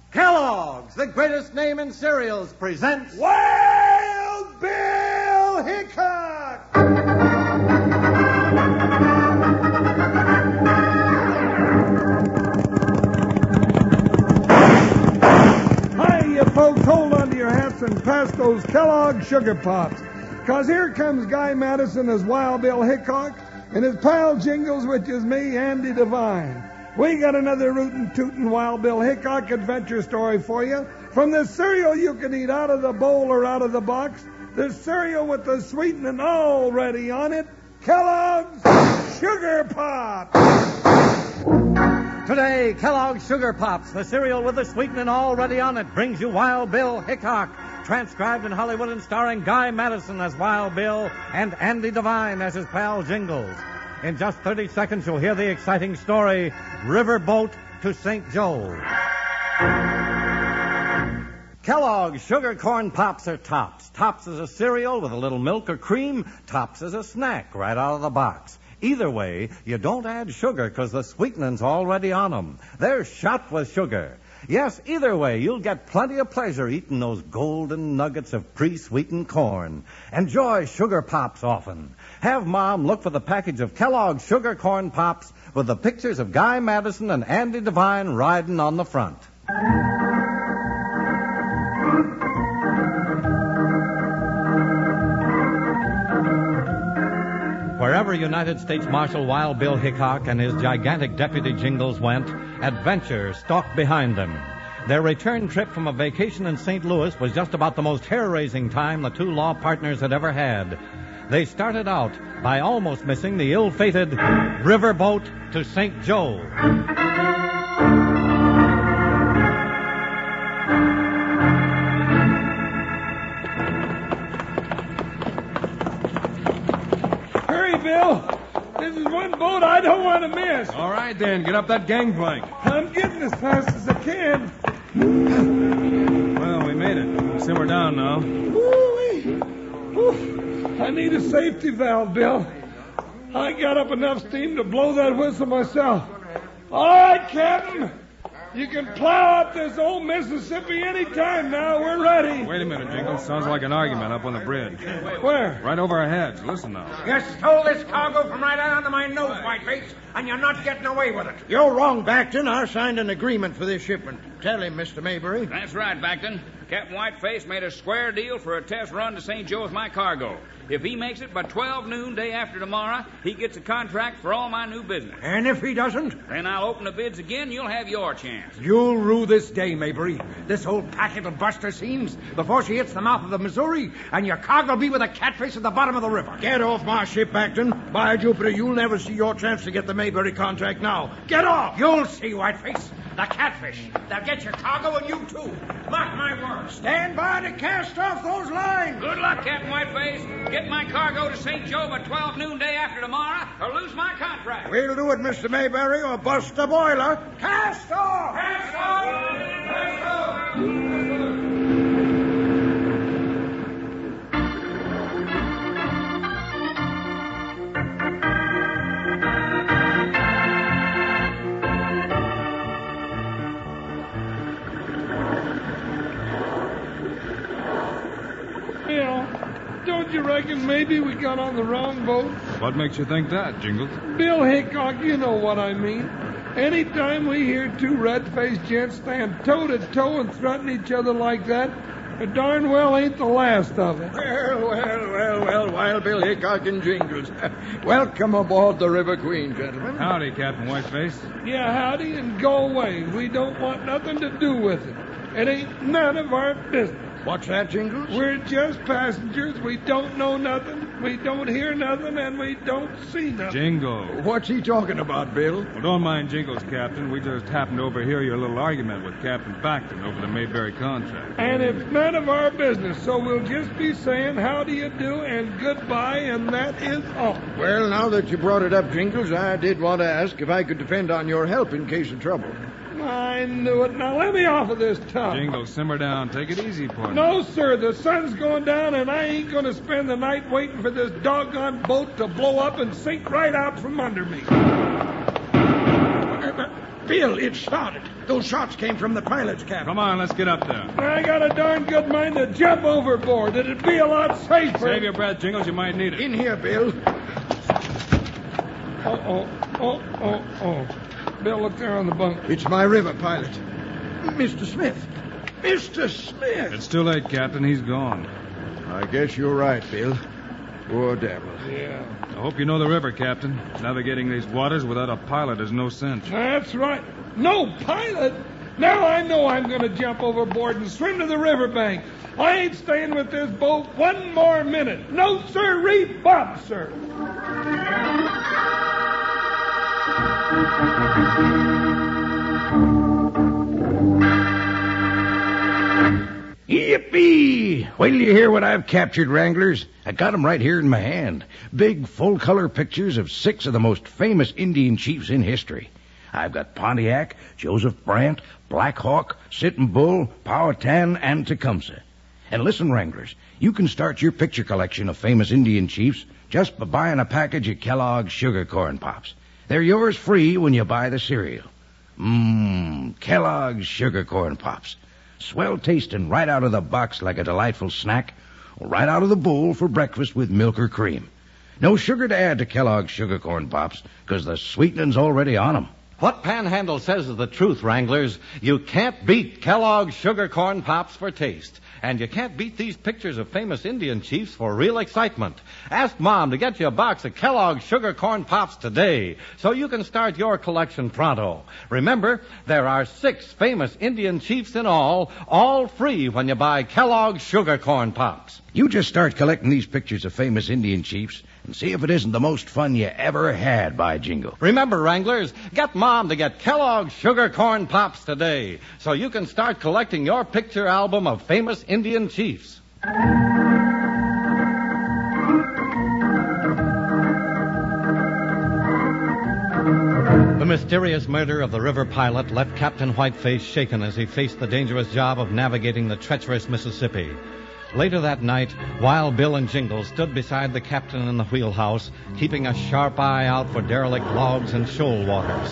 Kellogg's, the greatest name in cereals, presents Wild Bill Hickok! Hi, you folks, hold on to your hats and pass those Kellogg's Sugar Pops. 'Cause here comes Guy Madison as Wild Bill Hickok and his pal Jingles, which is me, Andy Devine. We got another rootin' tootin' Wild Bill Hickok adventure story for you. From the cereal you can eat out of the bowl or out of the box, the cereal with the sweetening already on it, Kellogg's Sugar Pop. Today, Kellogg's Sugar Pops, the cereal with the sweetening already on it, brings you Wild Bill Hickok, transcribed in Hollywood and starring Guy Madison as Wild Bill and Andy Devine as his pal Jingles. In just 30 seconds, you'll hear the exciting story, Riverboat to St. Joe. Kellogg's Sugar Corn Pops are Tops. Tops is a cereal with a little milk or cream. Tops is a snack right out of the box. Either way, you don't add sugar because the sweetening's already on them. They're shot with sugar. Yes, either way, you'll get plenty of pleasure eating those golden nuggets of pre-sweetened corn. Enjoy Sugar Pops often. Have Mom look for the package of Kellogg's Sugar Corn Pops with the pictures of Guy Madison and Andy Devine riding on the front. Wherever United States Marshal Wild Bill Hickok and his gigantic deputy Jingles went, adventure stalked behind them. Their return trip from a vacation in St. Louis was just about the most hair-raising time the two law partners had ever had. They started out by almost missing the ill-fated riverboat to St. Joe. Bill, this is one boat I don't want to miss. All right, then. Get up that gangplank. I'm getting as fast as I can. Well, we made it. Simmer down now. Ooh-wee. Ooh. I need a safety valve, Bill. I got up enough steam to blow that whistle myself. All right, Captain. You can plow up this old Mississippi any time now. We're ready. Wait a minute, Jingles. Sounds like an argument up on the bridge. Where? Right over our heads. Listen now. You stole this cargo from right out under my nose, Whiteface, and you're not getting away with it. You're wrong, Backton. I signed an agreement for this shipment. Tell him, Mr. Maybury. That's right, Backton. Captain Whiteface made a square deal for a test run to St. Joe with my cargo. If he makes it by 12 noon day after tomorrow, he gets a contract for all my new business. And if he doesn't? Then I'll open the bids again. You'll have your chance. You'll rue this day, Maybury. This old packet will bust her seams before she hits the mouth of the Missouri, and your cargo will be with a catfish at the bottom of the river. Get off my ship, Backton. By Jupiter, you'll never see your chance to get the Maybury contract now. Get off! You'll see, Whiteface. The catfish. They'll get your cargo and you too. Mark my words. Stand by to cast off those lines. Good luck, Captain Whiteface. Get my cargo to St. Joe by 12 noon day after tomorrow, or lose my contract. We'll do it, Mr. Maybury, or bust the boiler. Cast off! Cast off! Cast off! Bill, don't you reckon maybe we got on the wrong boat? What makes you think that, Jingles? Bill Hickok, you know what I mean. Anytime we hear two red-faced gents stand toe-to-toe and threaten each other like that, it darn well ain't the last of it. Well, Wild Bill Hickok and Jingles. Welcome aboard the River Queen, gentlemen. Howdy, Captain Whiteface. Yeah, howdy, and go away. We don't want nothing to do with it. It ain't none of our business. What's that, Jingles? We're just passengers. We don't know nothing. We don't hear nothing, and we don't see nothing. Jingles. What's he talking about, Bill? Well, don't mind Jingles, Captain. We just happened to overhear your little argument with Captain Backton over the Mayberry contract. And it's none of our business, so we'll just be saying how do you do and goodbye, and that is all. Well, now that you brought it up, Jingles, I did want to ask if I could depend on your help in case of trouble. I knew it. Now let me off of this tub. Jingles, simmer down. Take it easy, partner. No, sir. The sun's going down, and I ain't going to spend the night waiting for this doggone boat to blow up and sink right out from under me. Bill, it started. Those shots came from the pilot's cabin. Come on, let's get up there. I got a darn good mind to jump overboard. It'd be a lot safer. Save your breath, Jingles. You might need it. In here, Bill. Oh. Bill, look there on the bunk. It's my river pilot. Mr. Smith. Mr. Smith. It's too late, Captain. He's gone. I guess you're right, Bill. Poor devil. Yeah. I hope you know the river, Captain. Navigating these waters without a pilot is no cinch. That's right. No pilot? Now I know I'm going to jump overboard and swim to the riverbank. I ain't staying with this boat one more minute. No, sir-ree, Bob, sir. Yippee! Wait till you hear what I've captured, Wranglers. I got 'em right here in my hand. Big, full-color pictures of 6 of the most famous Indian chiefs in history. I've got Pontiac, Joseph Brant, Black Hawk, Sitting Bull, Powhatan, and Tecumseh. And listen, Wranglers, you can start your picture collection of famous Indian chiefs just by buying a package of Kellogg's Sugar Corn Pops. They're yours free when you buy the cereal. Kellogg's Sugar Corn Pops. Swell tasting right out of the box like a delightful snack, or right out of the bowl for breakfast with milk or cream. No sugar to add to Kellogg's Sugar Corn Pops, because the sweetening's already on 'em. What Panhandle says is the truth, Wranglers. You can't beat Kellogg's Sugar Corn Pops for taste. And you can't beat these pictures of famous Indian chiefs for real excitement. Ask Mom to get you a box of Kellogg's Sugar Corn Pops today so you can start your collection pronto. Remember, there are 6 famous Indian chiefs in all free when you buy Kellogg's Sugar Corn Pops. You just start collecting these pictures of famous Indian chiefs and see if it isn't the most fun you ever had, by jingo. Remember, Wranglers, get Mom to get Kellogg's Sugar Corn Pops today so you can start collecting your picture album of famous Indian chiefs. The mysterious murder of the river pilot left Captain Whiteface shaken as he faced the dangerous job of navigating the treacherous Mississippi. Later that night, Wild Bill and Jingles stood beside the captain in the wheelhouse, keeping a sharp eye out for derelict logs and shoal waters.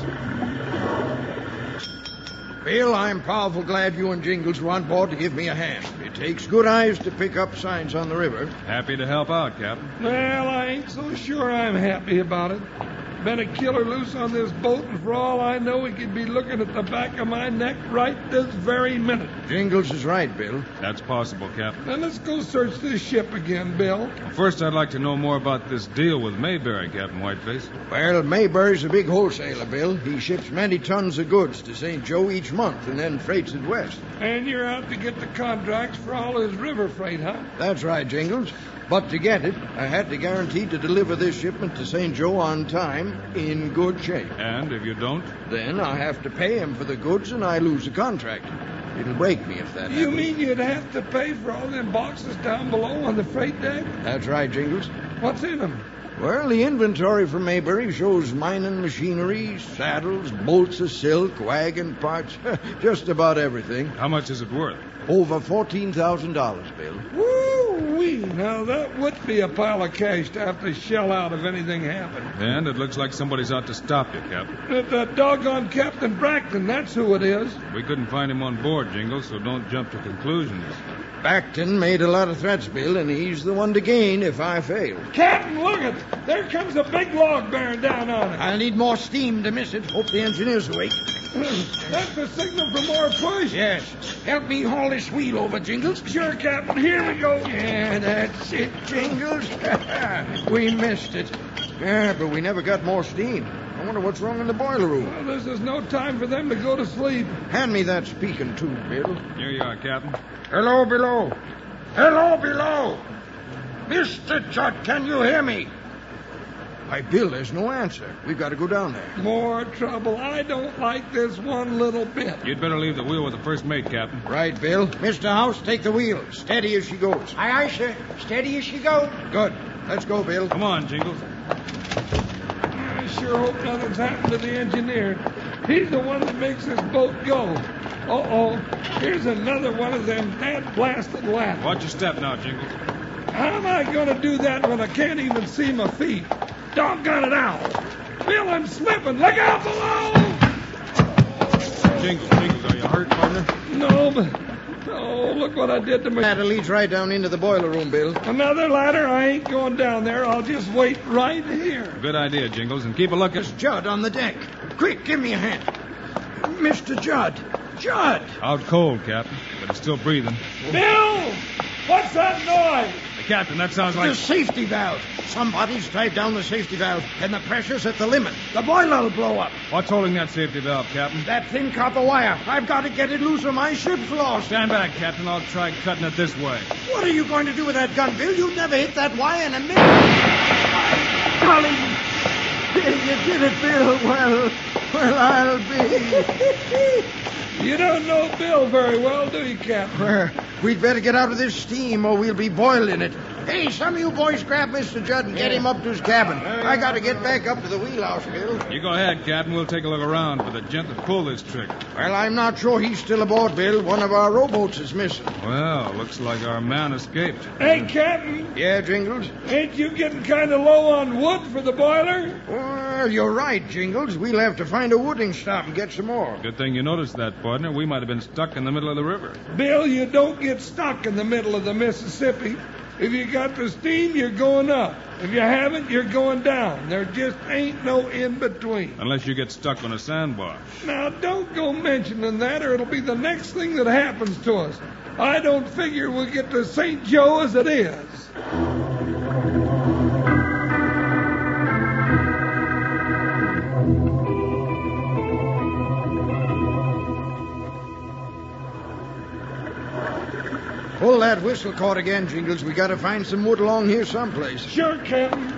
Bill, I'm powerful glad you and Jingles were on board to give me a hand. It takes good eyes to pick up signs on the river. Happy to help out, Captain. Well, I ain't so sure I'm happy about it. Been a killer loose on this boat, and for all I know, he could be looking at the back of my neck right this very minute. Jingles is right, Bill. That's possible, Captain. Now, let's go search this ship again, Bill. First, I'd like to know more about this deal with Mayberry, Captain Whiteface. Well, Mayberry's a big wholesaler, Bill. He ships many tons of goods to St. Joe each month and then freights it west. And you're out to get the contracts for all his river freight, huh? That's right, Jingles. But to get it, I had to guarantee to deliver this shipment to St. Joe on time, in good shape. And if you don't? Then I have to pay him for the goods and I lose the contract. It'll break me if that happens. You mean you'd have to pay for all them boxes down below on the freight deck? That's right, Jingles. What's in them? Well, the inventory from Mayberry shows mining machinery, saddles, bolts of silk, wagon parts, just about everything. How much is it worth? Over $14,000, Bill. Woo-wee! Now, that would be a pile of cash to have to shell out if anything happened. And it looks like somebody's out to stop you, Captain. That doggone Captain Bracton, that's who it is. We couldn't find him on board, Jingles, so don't jump to conclusions. Bracton made a lot of threats, Bill, and he's the one to gain if I fail. Captain, look it! There comes a big log bearing down on it. I'll need more steam to miss it. Hope the engineer's awake. That's the signal for more push. Yes. Help me haul this wheel over, Jingles. Sure, Captain. Here we go. Yeah, that's it, Jingles. We missed it. Yeah, but we never got more steam. I wonder what's wrong in the boiler room. Well, this is no time for them to go to sleep. Hand me that speaking tube, Bill. Here you are, Captain. Hello, below. Hello, below. Mr. Judd, can you hear me? Why, Bill, there's no answer. We've got to go down there. More trouble. I don't like this one little bit. You'd better leave the wheel with the first mate, Captain. Right, Bill. Mr. House, take the wheel. Steady as she goes. Aye, aye, sir. Steady as she goes. Good. Let's go, Bill. Come on, Jingles. I sure hope nothing's happened to the engineer. He's the one that makes this boat go. Uh-oh. Here's another one of them dad-blasted laughs. Watch your step now, Jingles. How am I going to do that when I can't even see my feet? Doggone it out. Bill, I'm slipping. Look out below! Jingles, are you hurt, partner? No, but... Oh, look what I did to my... Ladder leads right down into the boiler room, Bill. Another ladder? I ain't going down there. I'll just wait right here. Good idea, Jingles, and keep a look at... There's Judd on the deck. Quick, give me a hand. Mr. Judd. Judd! Out cold, Captain, but he's still breathing. Bill! What's that noise? Captain, that sounds like... The safety valve. Somebody's tied down the safety valve, and the pressure's at the limit. The boiler'll blow up. What's holding that safety valve, Captain? That thin copper wire. I've got to get it loose or my ship's lost. Stand back, Captain. I'll try cutting it this way. What are you going to do with that gun, Bill? You'd never hit that wire in a minute. Golly. You did it, Bill. Well, I'll be... You don't know Bill very well, do you, Captain? Well, we'd better get out of this steam or we'll be boiled in it. Hey, some of you boys grab Mr. Judd and get him up to his cabin. I got to get back up to the wheelhouse, Bill. You go ahead, Captain. We'll take a look around for the gent that pulled this trick. Well, I'm not sure he's still aboard, Bill. One of our rowboats is missing. Well, looks like our man escaped. Hey, Captain, Yeah, Jingles? ain't you getting kind of low on wood for the boiler? Well, you're right, Jingles. We'll have to find a wooding stop and get some more. Good thing you noticed that, partner. We might have been stuck in the middle of the river. Bill, you don't get stuck in the middle of the Mississippi. If you got the steam, you're going up. If you haven't, you're going down. There just ain't no in-between. Unless you get stuck on a sandbar. Now, don't go mentioning that, or it'll be the next thing that happens to us. I don't figure we'll get to St. Joe as it is. Pull that whistle cord again, Jingles. We got to find some wood along here someplace. Sure, Captain.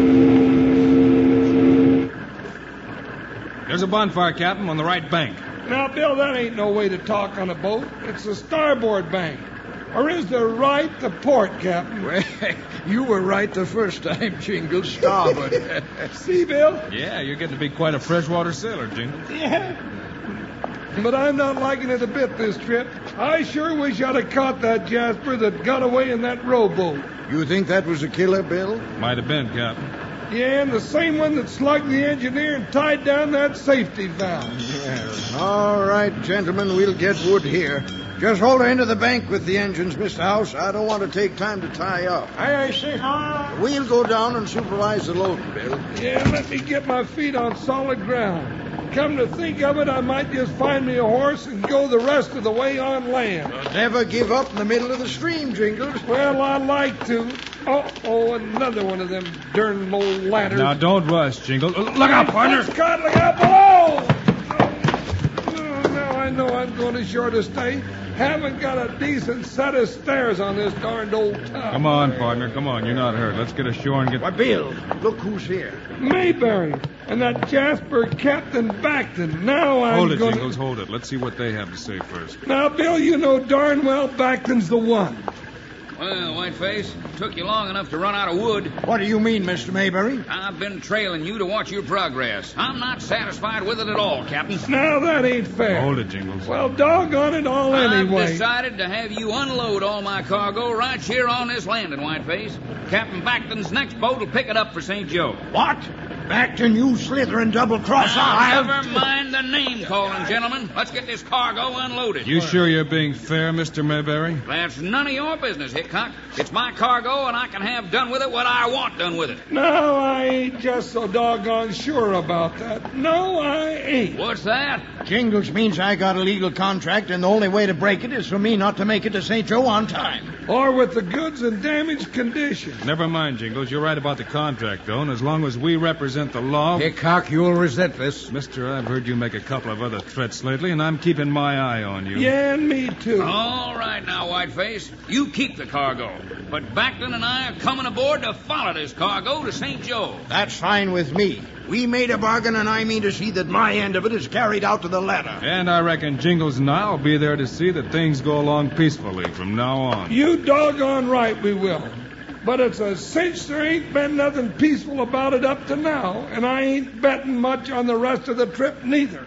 There's a bonfire, Captain, on the right bank. Now, Bill, that ain't no way to talk on a boat. It's the starboard bank. Or is the right the port, Captain? Well, you were right the first time, Jingles. Starboard. See, Bill? Yeah, you're getting to be quite a freshwater sailor, Jingles. Yeah. But I'm not liking it a bit this trip. I sure wish I'd have caught that Jasper that got away in that rowboat. You think that was a killer, Bill? Might have been, Captain. Yeah, and the same one that slugged the engineer and tied down that safety valve. Yeah. All right, gentlemen, we'll get wood here. Just hold her into the bank with the engines, Mr. House. I don't want to take time to tie up. Aye, sir. We'll go down and supervise the loading, Bill. Yeah, let me get my feet on solid ground. Come to think of it, I might just find me a horse and go the rest of the way on land. Never give up in the middle of the stream, Jingles. Well, I'd like to. Oh, another one of them darn low ladders. Now, don't rush, Jingles. Look out, partner. Let's cut, look out below! Oh, now I know I'm going ashore to stay. Haven't got a decent set of stairs on this darned old tub. Come on, partner. Come on. You're not hurt. Let's get ashore and get... Why, Bill, look who's here. Mayberry and that Jasper Captain Backton. Now I'm Hold it, gonna... Jingles. Hold it. Let's see what they have to say first. Now, Bill, you know darn well Backton's the one. Well, Whiteface, took you long enough to run out of wood. What do you mean, Mr. Mayberry? I've been trailing you to watch your progress. I'm not satisfied with it at all, Captain. Now, that ain't fair. Hold it, Jingles. Well, doggone it all anyway. I've decided to have you unload all my cargo right here on this landing, Whiteface. Captain Backton's next boat will pick it up for St. Joe. What? Backton, you slithering double-cross. Never mind the name-calling, gentlemen. Let's get this cargo unloaded. You sure you're being fair, Mr. Mayberry? That's none of your business, Hickok. It's my cargo, and I can have done with it what I want done with it. No, I ain't just so doggone sure about that. No, I ain't. What's that? Jingles means I got a legal contract, and the only way to break it is for me not to make it to St. Joe on time. Or with the goods in damaged condition. Never mind, Jingles. You're right about the contract, though, and as long as we represent the law... Hickok, you'll resent this. Mister, I've heard you make a couple of other threats lately, and I'm keeping my eye on you. Yeah, and me too. All right now, Whiteface. You keep the cargo. But Backton and I are coming aboard to follow this cargo to St. Joe. That's fine with me. We made a bargain, and I mean to see that my end of it is carried out to the letter. And I reckon Jingles and I will be there to see that things go along peacefully from now on. You doggone right we will. But it's a cinch there ain't been nothing peaceful about it up to now, and I ain't betting much on the rest of the trip neither.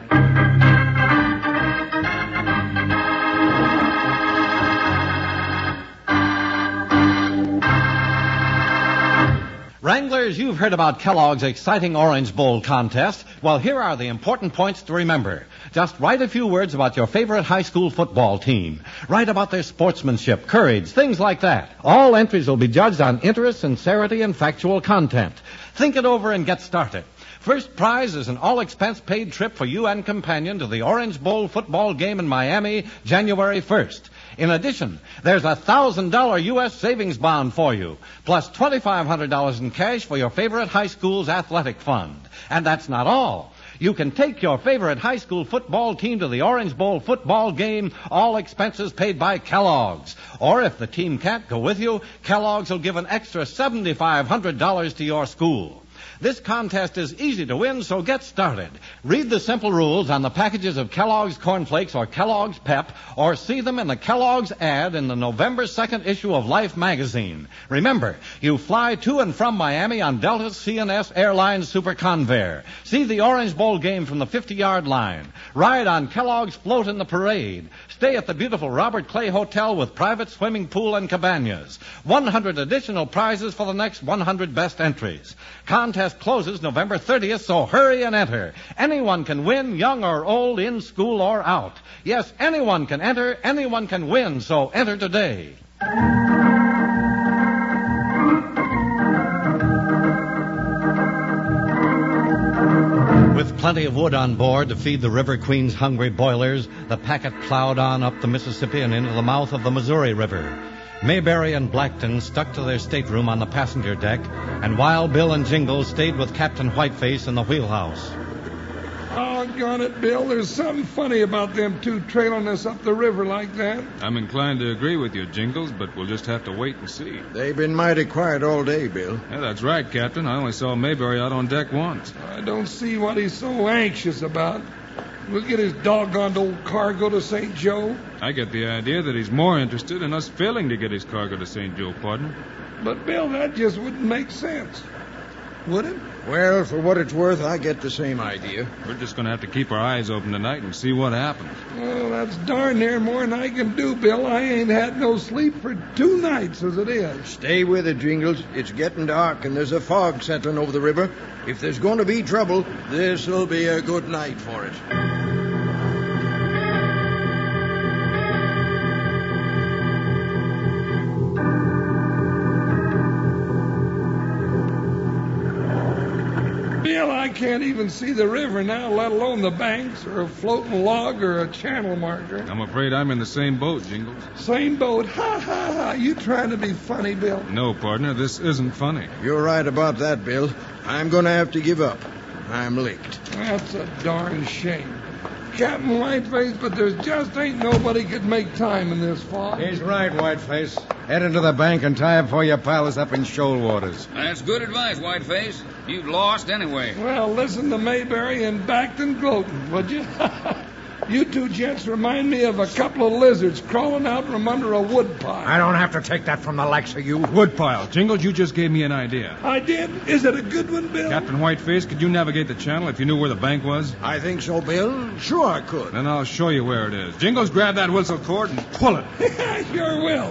Wranglers, you've heard about Kellogg's exciting Orange Bowl contest. Well, here are the important points to remember. Just write a few words about your favorite high school football team. Write about their sportsmanship, courage, things like that. All entries will be judged on interest, sincerity, and factual content. Think it over and get started. First prize is an all-expense-paid trip for you and companion to the Orange Bowl football game in Miami, January 1st. In addition, there's a $1,000 U.S. savings bond for you, plus $2,500 in cash for your favorite high school's athletic fund. And that's not all. You can take your favorite high school football team to the Orange Bowl football game, all expenses paid by Kellogg's. Or if the team can't go with you, Kellogg's will give an extra $7,500 to your school. This contest is easy to win, so get started. Read the simple rules on the packages of Kellogg's Corn Flakes or Kellogg's Pep, or see them in the Kellogg's ad in the November 2nd issue of Life magazine. Remember, you fly to and from Miami on Delta CNS Airlines Super Convair. See the Orange Bowl game from the 50-yard line. Ride on Kellogg's float in the parade. Stay at the beautiful Robert Clay Hotel with private swimming pool and cabanas. 100 additional prizes for the next 100 best entries. Contest closes November 30th, so hurry and enter. Anyone can win, young or old, in school or out. Yes, anyone can enter, anyone can win, so enter today. With plenty of wood on board to feed the River Queen's hungry boilers, the packet plowed on up the Mississippi and into the mouth of the Missouri River. Mayberry and Blackton stuck to their stateroom on the passenger deck, and Wild Bill and Jingles stayed with Captain Whiteface in the wheelhouse. Doggone it, Bill. There's something funny about them two trailing us up the river like that. I'm inclined to agree with you, Jingles, but we'll just have to wait and see. They've been mighty quiet all day, Bill. Yeah, that's right, Captain. I only saw Mayberry out on deck once. I don't see what he's so anxious about. We'll get his doggone old cargo to St. Joe. I get the idea that he's more interested in us failing to get his cargo to St. Joe, partner. But, Bill, that just wouldn't make sense. Would it? Well, for what it's worth, I get the same idea. We're just going to have to keep our eyes open tonight and see what happens. Well, that's darn near more than I can do, Bill. I ain't had no sleep for 2 nights as it is. Stay with it, Jingles. It's getting dark, and there's a fog settling over the river. If there's going to be trouble, this'll be a good night for it. Bill, I can't even see the river now, let alone the banks or a floating log or a channel marker. I'm afraid I'm in the same boat, Jingles. Same boat. Ha, ha, ha. You trying to be funny, Bill? No, partner, this isn't funny. You're right about that, Bill. I'm going to have to give up. I'm licked. That's a darn shame. Captain Whiteface, but there just ain't nobody could make time in this fog. He's right, Whiteface. Head into the bank and tie up for your pals up in shoal waters. That's good advice, Whiteface. You've lost anyway. Well, listen to Mayberry and Blackton gloating, would you? You two gents remind me of a couple of lizards crawling out from under a wood pile. I don't have to take that from the likes of you. Woodpile. Jingles, you just gave me an idea. I did? Is it a good one, Bill? Captain Whiteface, could you navigate the channel if you knew where the bank was? I think so, Bill. Sure I could. Then I'll show you where it is. Jingles, grab that whistle cord and pull it. Sure will.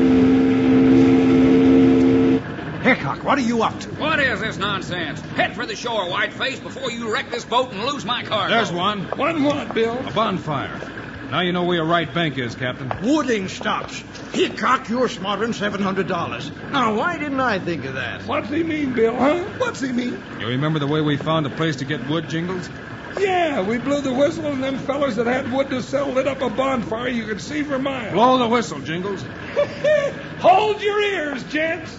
Hickok, what are you up to? What is this nonsense? Head for the shore, Whiteface, before you wreck this boat and lose my cargo. There's one. One what, Bill? A bonfire. Now you know where your right bank is, Captain. Wooding stops. Hickok, you're smarter than $700. Now, why didn't I think of that? What's he mean, Bill, huh? What's he mean? You remember the way we found a place to get wood, Jingles? Yeah, we blew the whistle and them fellers that had wood to sell lit up a bonfire you could see for miles. Blow the whistle, Jingles. Hold your ears, gents.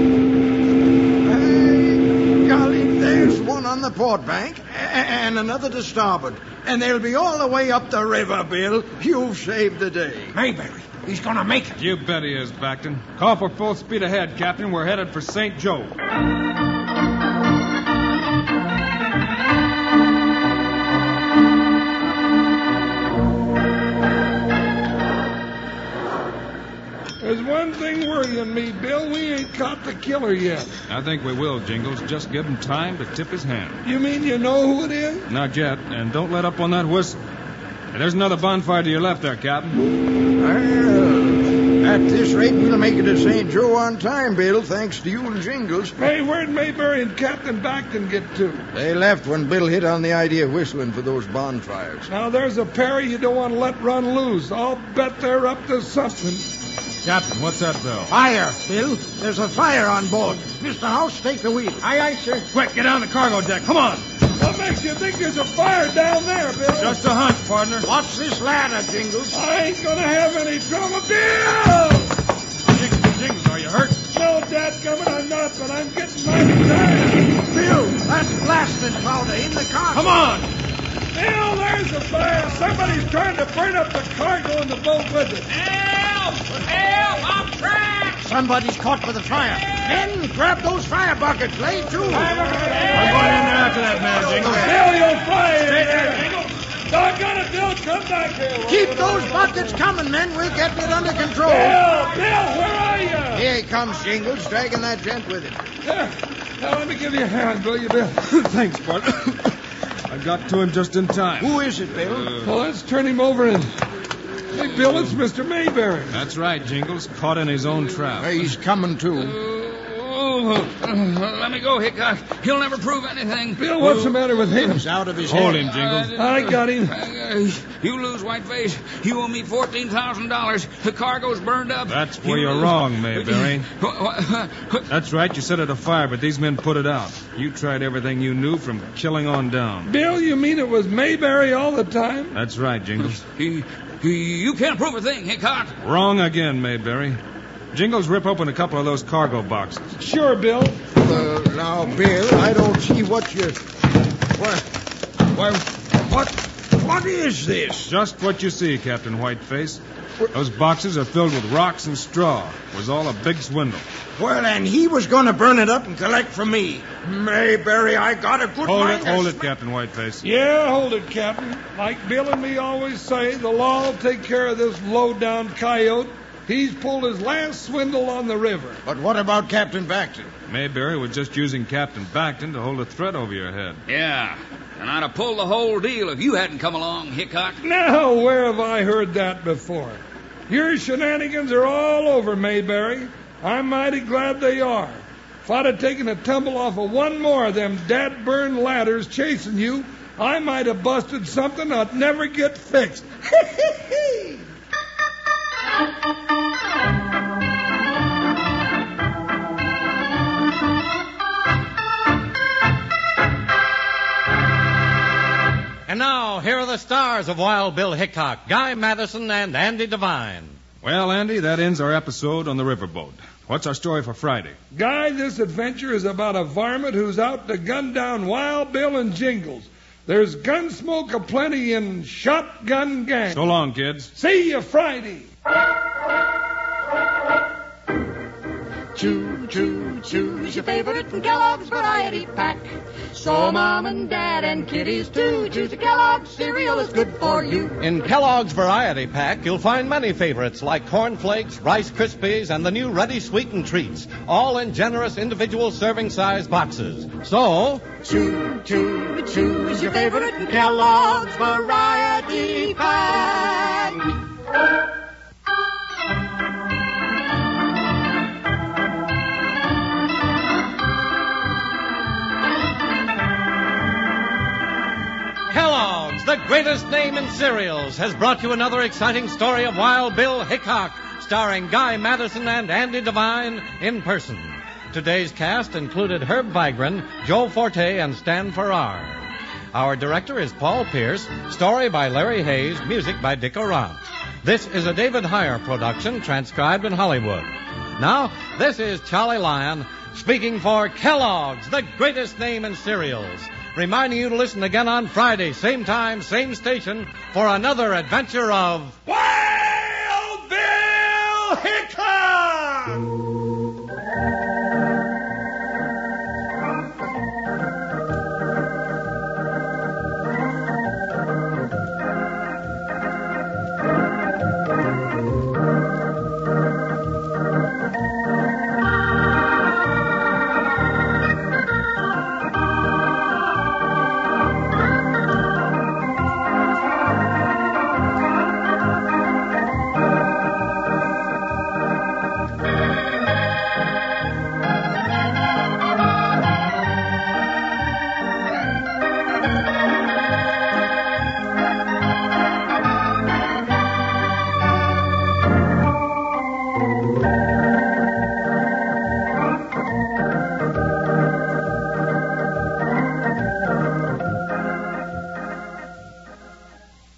Golly, there's one on the port bank and another to starboard. And they'll be all the way up the river, Bill. You've saved the day. Mayberry. He's going to make it. You bet he is, Blackton. Call for full speed ahead, Captain. We're headed for St. Joe. There's one thing worrying me, Bill. We ain't caught the killer yet. I think we will, Jingles. Just give him time to tip his hand. You mean you know who it is? Not yet, and don't let up on that whistle. And there's another bonfire to your left there, Captain. Well, At this rate, we'll make it to St. Joe on time, Bill, thanks to you and Jingles. Hey, where'd Mayberry and Captain Backton get to? They left when Bill hit on the idea of whistling for those bonfires. Now, there's a pair you don't want to let run loose. I'll bet they're up to something. Captain, what's that bell? Fire, Bill. There's a fire on board. Mr. House, take the wheel. Aye, sir. Quick, get on the cargo deck. Come on. What makes you think there's a fire down there, Bill? Just a hunch, partner. Watch this ladder, Jingles. I ain't gonna have any trouble. Bill! Jingles, are you hurt? No, dadgummit, I'm not, but I'm getting mighty tired. Bill, that's blasting powder in the car. Come on. Bill, there's a fire. Somebody's trying to burn up the cargo in the boat with it. Help! Help! I'm trapped! Somebody's caught with a fire. Men, grab those fire buckets. Lay to. I'm going in there after that man, Jingles. Bill, you'll fly in there. Doggone it, Bill, come back here. Keep those buckets coming, men. We're getting it under control. Bill, where are you? Here he comes, Jingles, dragging that gent with him. Now, let me give you a hand, will you, Bill? Thanks, partner. I got to him just in time. Who is it, Bill? Well, let's turn him over and... Hey, Bill, it's Mr. Mayberry. That's right, Jingles. Caught in his own trap. He's coming, too. Let me go, Hickok. He'll never prove anything. Bill, what's the matter with him? He's out of his Hold head. him, Jingles. I got him. You lose, Whiteface. You owe me $14,000. The cargo's burned up. That's where you're wrong, Mayberry. That's right, you set it afire, but these men put it out. You tried everything you knew from killing on down. Bill, you mean it was Mayberry all the time? That's right, Jingles. You can't prove a thing, Hickok. Wrong again, Mayberry. Jingles, rip open a couple of those cargo boxes. Sure, Bill. Now, Bill, I don't see what you... What is this? Just what you see, Captain Whiteface. Those boxes are filled with rocks and straw. It was all a big swindle. Well, and he was going to burn it up and collect from me. Mayberry, I got a good mind. Hold it, Captain Whiteface. Yeah, hold it, Captain. Like Bill and me always say, the law will take care of this low-down coyote. He's pulled his last swindle on the river. But what about Captain Backton? Mayberry was just using Captain Backton to hold a threat over your head. Yeah, and I'd have pulled the whole deal if you hadn't come along, Hickok. Now, where have I heard that before? Your shenanigans are all over, Mayberry. I'm mighty glad they are. If I'd have taken a tumble off of one more of them dad-burned ladders chasing you, I might have busted something that'd never get fixed. And now, here are the stars of Wild Bill Hickok, Guy Madison, and Andy Devine. Well, Andy, that ends our episode on the riverboat. What's our story for Friday? Guy, this adventure is about a varmint who's out to gun down Wild Bill and Jingles. There's gun smoke aplenty in Shotgun Gang. So long, kids. See you Friday. Choo, choo, choose your favorite from Kellogg's Variety Pack. So Mom and Dad and kiddies too. Choose a Kellogg's cereal, is good for you. In Kellogg's Variety Pack, you'll find many favorites like Corn Flakes, Rice Krispies, and the new Ready Sweetened Treats, all in generous individual serving size boxes. So, Choo, choo, choose your favorite from Kellogg's Variety Pack. Kellogg's, the greatest name in cereals, has brought you another exciting story of Wild Bill Hickok, starring Guy Madison and Andy Devine in person. Today's cast included Herb Vigran, Joe Forte, and Stan Farrar. Our director is Paul Pierce, story by Larry Hayes, music by Dick Orant. This is a David Heyer production, transcribed in Hollywood. Now, this is Charlie Lyon, speaking for Kellogg's, the greatest name in cereals, reminding you to listen again on Friday, same time, same station, for another adventure of Wild Bill Hickok!